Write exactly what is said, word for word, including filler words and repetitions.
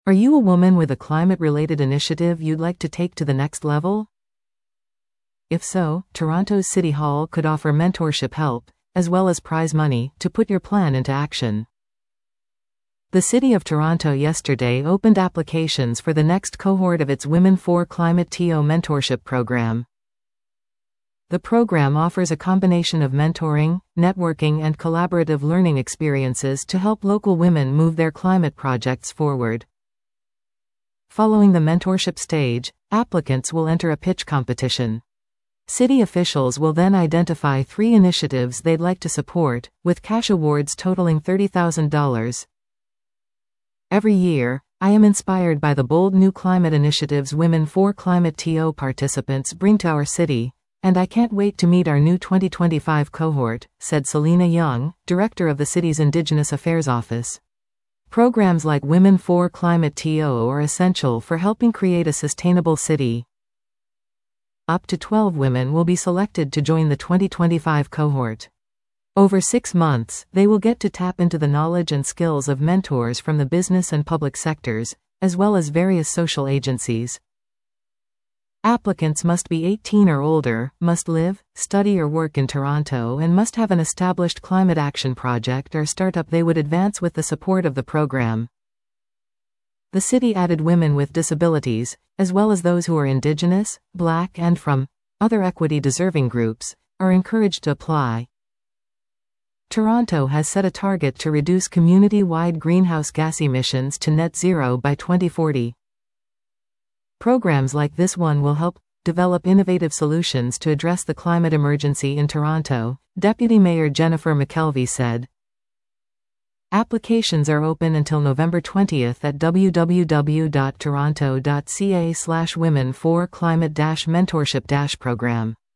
Are you a woman with a climate-related initiative you'd like to take to the next level? If so, Toronto's City Hall could offer mentorship help, as well as prize money, to put your plan into action. The City of Toronto yesterday opened applications for the next cohort of its Women for Climate T O mentorship program. The program offers a combination of mentoring, networking and collaborative learning experiences to help local women move their climate projects forward. Following the mentorship stage, applicants will enter a pitch competition. City officials will then identify three initiatives they'd like to support, with cash awards totaling thirty thousand dollars. Every year, I am inspired by the bold new climate initiatives Women for Climate T O participants bring to our city, and I can't wait to meet our new twenty twenty-five cohort, said Selena Young, director of the city's Indigenous Affairs Office. Programs like Women for Climate T O are essential for helping create a sustainable city. Up to twelve women will be selected to join the twenty twenty-five cohort. Over six months, they will get to tap into the knowledge and skills of mentors from the business and public sectors, as well as various social agencies. Applicants must be eighteen or older, must live, study or work in Toronto and must have an established climate action project or startup they would advance with the support of the program. The city added women with disabilities, as well as those who are Indigenous, Black and from other equity-deserving groups, are encouraged to apply. Toronto has set a target to reduce community-wide greenhouse gas emissions to net zero by twenty forty. Programs like this one will help develop innovative solutions to address the climate emergency in Toronto, Deputy Mayor Jennifer McKelvey said. Applications are open until November twentieth at w w w dot toronto dot c a slash women for climate mentorship program.